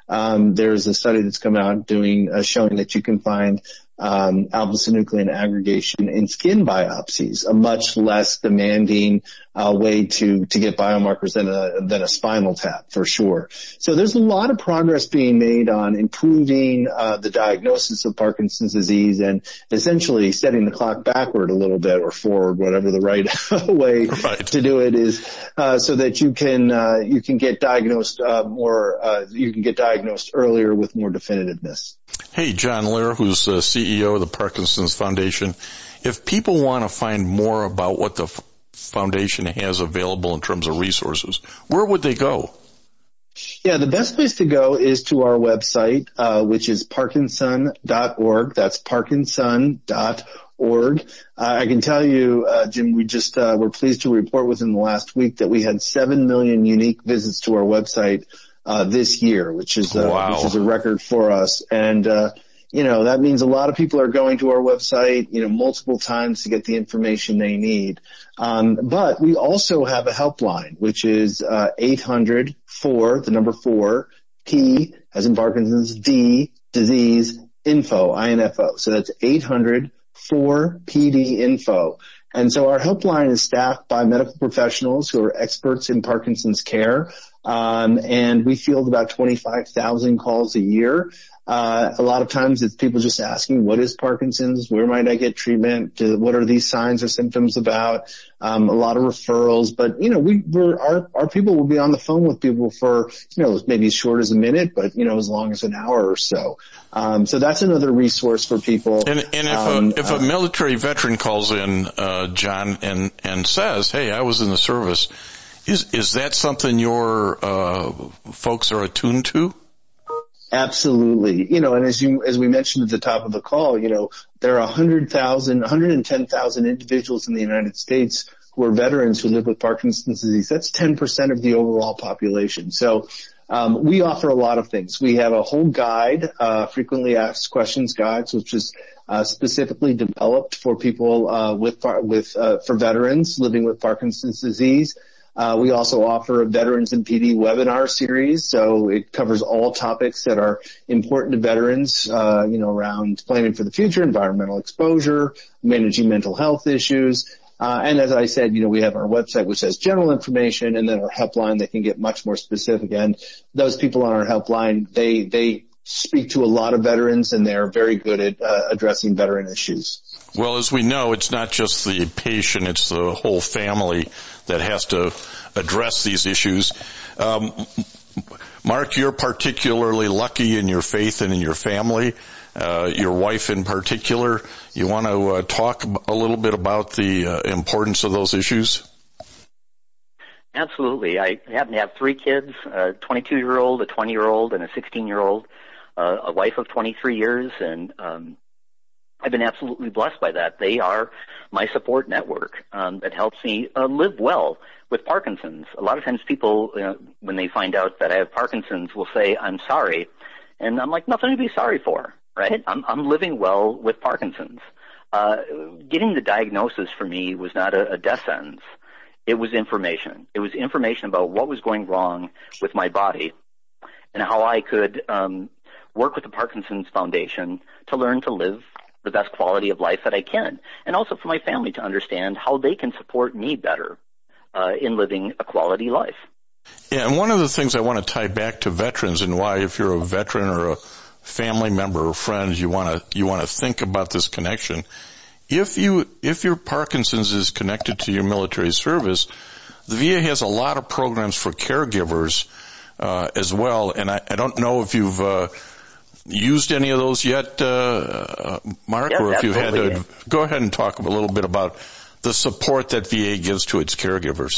Um, there's a study that's come out doing uh, showing that you can find um, alpha-synuclein aggregation in skin biopsies, a much less demanding uh, way to to get biomarkers than a than a spinal tap, for sure. So there's a lot of progress being made on improving uh, the diagnosis of Parkinson's disease and essentially setting the clock backward a little bit or forward, whatever the right way right. to do it is, uh, so that you can uh, you can get diagnosed uh, more uh, you can get diagnosed earlier with more definitiveness. Hey, John Lehr, who's the C E O of the Parkinson's Foundation. If people want to find more about what the f- foundation has available in terms of resources, where would they go? Yeah, the best place to go is to our website, uh, which is parkinson dot org. That's parkinson dot org. Uh, I can tell you, uh, Jim, we just uh, were pleased to report within the last week that we had seven million unique visits to our website uh, this year, which is uh, wow. which is a record for us. And uh, you know, that means a lot of people are going to our website, you know, multiple times to get the information they need. Um, but we also have a helpline, which is uh, eight hundred four, the number four, P, as in Parkinson's, D, disease, info, I N F O. So that's eight hundred four P D info. And so our helpline is staffed by medical professionals who are experts in Parkinson's care. Um, and we field about twenty-five thousand calls a year. Uh, a lot of times it's people just asking, what is Parkinson's? Where might I get treatment? What are these signs or symptoms about? Um, a lot of referrals, but you know, we, we're, our, our people will be on the phone with people for, you know, maybe as short as a minute, but you know, as long as an hour or so. Um, so that's another resource for people. And, and if um, a, if a military veteran calls in, uh, John, and, and says, hey, I was in the service, is, is that something your, uh, folks are attuned to? Absolutely. You know, and as you, as we mentioned at the top of the call, you know, there are one hundred thousand, one hundred ten thousand individuals in the United States who are veterans who live with Parkinson's disease. That's ten percent of the overall population. So, um, we offer a lot of things. We have a whole guide, uh, frequently asked questions guides, which is, uh, specifically developed for people, uh, with, with, uh, for veterans living with Parkinson's disease. Uh, we also offer a Veterans and P D webinar series, so it covers all topics that are important to veterans, uh, you know, around planning for the future, environmental exposure, managing mental health issues. Uh, and as I said, you know, we have our website, which has general information, and then our helpline that can get much more specific. And those people on our helpline, they, they speak to a lot of veterans, and they're very good at uh, addressing veteran issues. Well, as we know, it's not just the patient, it's the whole family that has to address these issues. Um, Mark, you're particularly lucky in your faith and in your family, uh, your wife in particular. You want to uh, talk a little bit about the uh, importance of those issues? Absolutely. I happen to have three kids, a twenty-two-year-old, a twenty-year-old, and a sixteen-year-old, uh, a wife of twenty-three years, and um I've been absolutely blessed by that. They are my support network um, that helps me uh, live well with Parkinson's. A lot of times people, uh, when they find out that I have Parkinson's, will say, I'm sorry. And I'm like, nothing to be sorry for, right? I'm, I'm living well with Parkinson's. Uh, getting the diagnosis for me was not a, a death sentence. It was information. It was information about what was going wrong with my body and how I could um, work with the Parkinson's Foundation to learn to live the best quality of life that I can, and also for my family to understand how they can support me better uh, in living a quality life. Yeah, and one of the things I want to tie back to veterans and why, if you're a veteran or a family member or friend, you want to you want to think about this connection. If you if your Parkinson's is connected to your military service, the V A has a lot of programs for caregivers uh, as well, and I, I don't know if you've uh, used any of those yet, uh, Mark, yes, or if you've had to, yeah. go ahead and talk a little bit about the support that V A gives to its caregivers.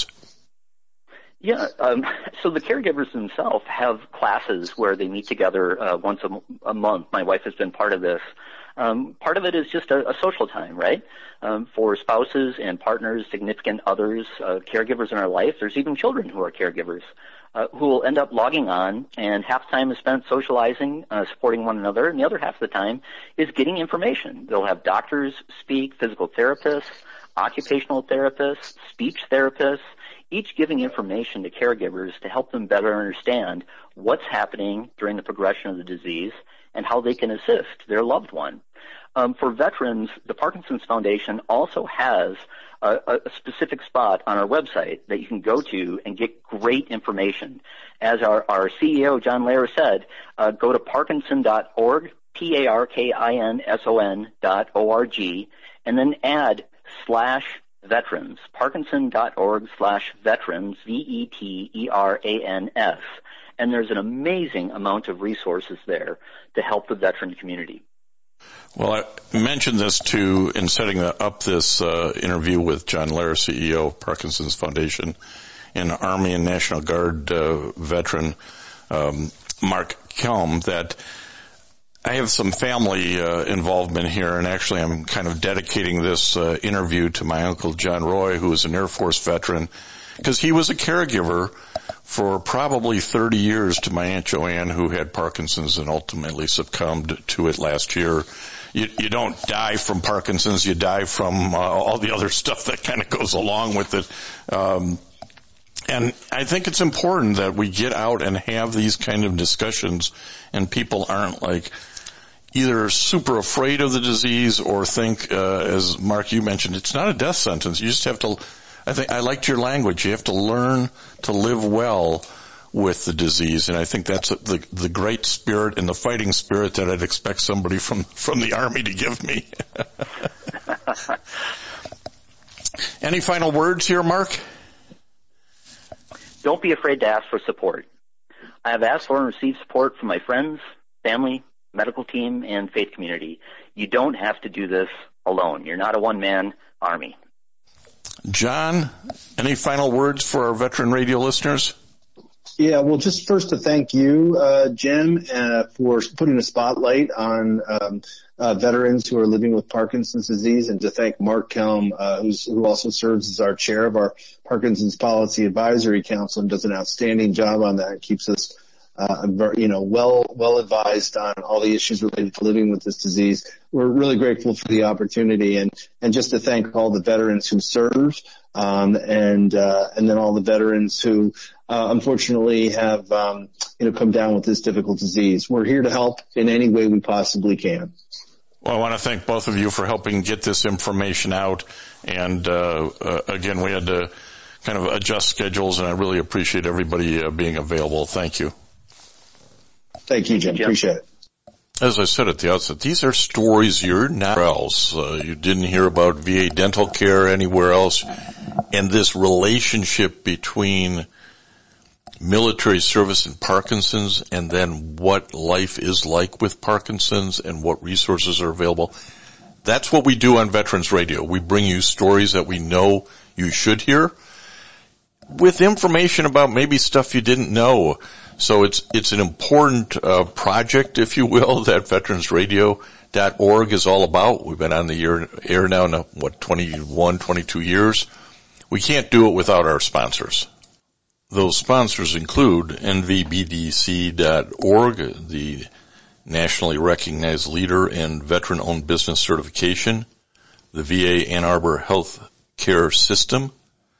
Yeah, um, so the caregivers themselves have classes where they meet together uh, once a, a month. My wife has been part of this. Um, part of it is just a, a social time, right? Um, for spouses and partners, significant others, uh, caregivers in our life. There's even children who are caregivers. Uh, who will end up logging on, and half the time is spent socializing, uh, supporting one another, and the other half of the time is getting information. They'll have doctors speak, physical therapists, occupational therapists, speech therapists, each giving information to caregivers to help them better understand what's happening during the progression of the disease and how they can assist their loved one. Um, for veterans, the Parkinson's Foundation also has a, a specific spot on our website that you can go to and get great information. As our, our C E O, John Lehrer, said, uh, go to parkinson dot org, P A R K I N S O N dot O R G, and then add slash veterans, parkinson dot org slash veterans, V E T E R A N S. And there's an amazing amount of resources there to help the veteran community. Well, I mentioned this too in setting up this uh, interview with John Lehrer, C E O of Parkinson's Foundation, and Army and National Guard uh, veteran um, Mark Kelm, that I have some family uh, involvement here, and actually I'm kind of dedicating this uh, interview to my uncle John Roy, who is an Air Force veteran, because he was a caregiver for probably thirty years to my Aunt Joanne, who had Parkinson's and ultimately succumbed to it last year. You, you don't die from Parkinson's, you die from uh, all the other stuff that kind of goes along with it. Um, and I think it's important that we get out and have these kind of discussions, and people aren't like either super afraid of the disease or think, uh, as Mark, you mentioned, it's not a death sentence. You just have to, I think, I liked your language. You have to learn to live well with the disease. And I think that's the, the great spirit and the fighting spirit that I'd expect somebody from, from the Army to give me. Any final words here, Mark? Don't be afraid to ask for support. I have asked for and received support from my friends, family, medical team, and faith community. You don't have to do this alone. You're not a one-man army. John, any final words for our veteran radio listeners? Yeah, well, just first to thank you, uh, Jim, uh, for putting a spotlight on um, uh, veterans who are living with Parkinson's disease, and to thank Mark Kelm, uh, who's, who also serves as our chair of our Parkinson's Policy Advisory Council and does an outstanding job on that. It keeps us Uh, you know, well, well advised on all the issues related to living with this disease. We're really grateful for the opportunity, and, and just to thank all the veterans who served, um, and, uh, and then all the veterans who, uh, unfortunately have, um, you know, come down with this difficult disease. We're here to help in any way we possibly can. Well, I want to thank both of you for helping get this information out. And, uh, uh again, we had to kind of adjust schedules, and I really appreciate everybody uh, being available. Thank you. Thank you, Jim. Jim. Appreciate it. As I said at the outset, these are stories you're not else. Uh, you didn't hear about V A dental care anywhere else. And this relationship between military service and Parkinson's, and then what life is like with Parkinson's and what resources are available. That's what we do on Veterans Radio. We bring you stories that we know you should hear with information about maybe stuff you didn't know. So it's it's an important uh, project, if you will, that veterans radio dot org is all about. We've been on the air, air now, now, what, twenty-one, twenty-two years. We can't do it without our sponsors. Those sponsors include N V B D C dot org, the nationally recognized leader in veteran-owned business certification, the V A Ann Arbor Health Care System,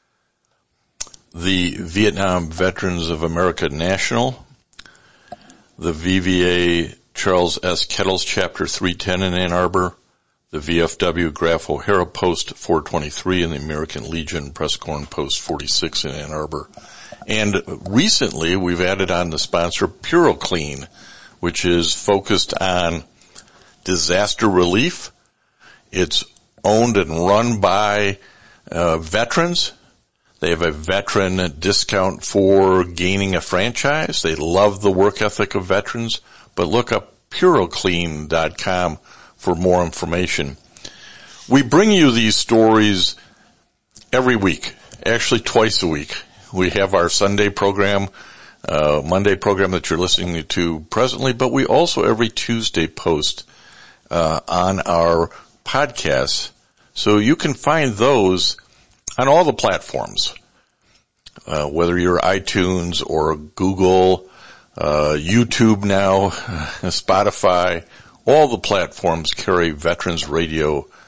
the Vietnam Veterans of America National, the V V A Charles S. Kettles Chapter three ten in Ann Arbor, the V F W Graf O'Hara Post four twenty-three, and the American Legion Presscorn Post forty-six in Ann Arbor. And recently we've added on the sponsor PuroClean, which is focused on disaster relief. It's owned and run by uh, veterans. They have a veteran discount for gaining a franchise. They love the work ethic of veterans. But look up puroclean dot com for more information. We bring you these stories every week, actually twice a week. We have our Sunday program, uh, Monday program that you're listening to presently, but we also every Tuesday post uh, on our podcasts. So you can find those on all the platforms, uh, whether you're iTunes or Google, uh, YouTube now, Spotify, all the platforms carry veterans radio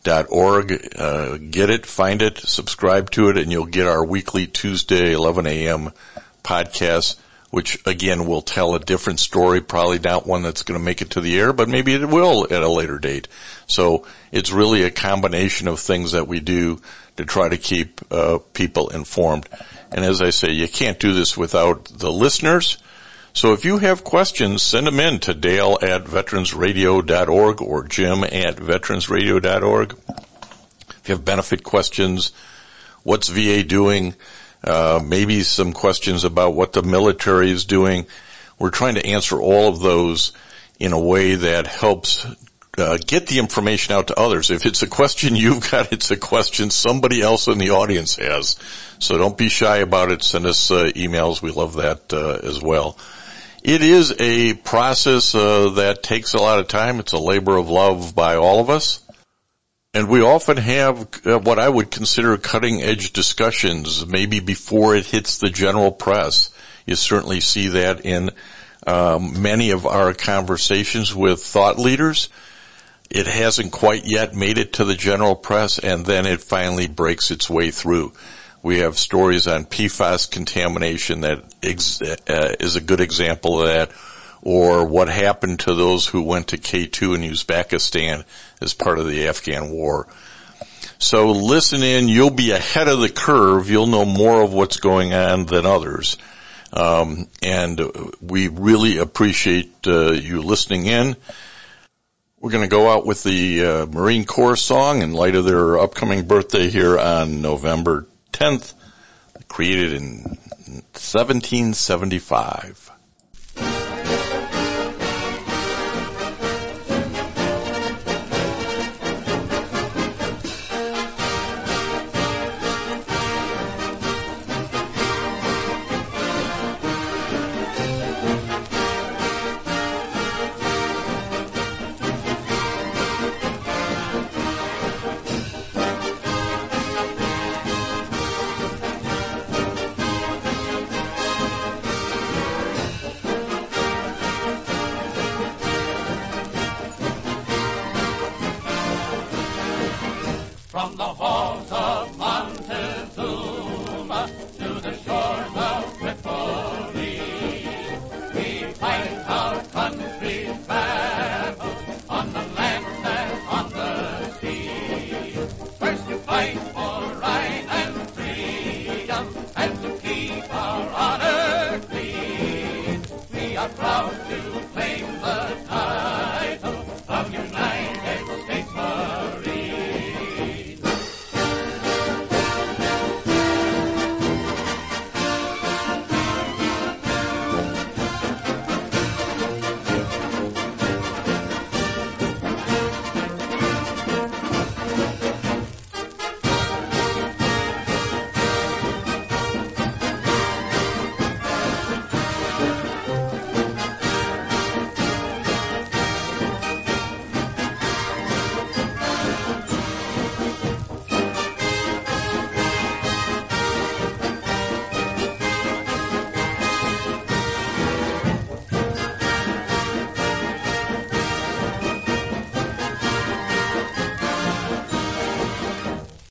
dot org. Uh, get it, find it, subscribe to it, and you'll get our weekly Tuesday eleven a.m. podcast, which, again, will tell a different story, probably not one that's going to make it to the air, but maybe it will at a later date. So it's really a combination of things that we do to try to keep uh, people informed. And as I say, you can't do this without the listeners. So if you have questions, send them in to Dale at veterans radio dot org or Jim at veterans radio dot org. If you have benefit questions, what's V A doing? Uh, maybe some questions about what the military is doing. We're trying to answer all of those in a way that helps uh, get the information out to others. If it's a question you've got, it's a question somebody else in the audience has. So don't be shy about it. Send us uh, emails. We love that uh, as well. It is a process uh, that takes a lot of time. It's a labor of love by all of us. And we often have uh, what I would consider cutting-edge discussions, maybe before it hits the general press. You certainly see that in um, many of our conversations with thought leaders. It hasn't quite yet made it to the general press, and then it finally breaks its way through. We have stories on P FAS contamination that ex- uh, is a good example of that, or what happened to those who went to K two in Uzbekistan as part of the Afghan war. So listen in. You'll be ahead of the curve. You'll know more of what's going on than others. Um, and we really appreciate uh, you listening in. We're going to go out with the uh, Marine Corps song in light of their upcoming birthday here on November tenth, created in seventeen seventy-five. From the halls of Montezuma to the shores of Tripoli, we fight our country's back.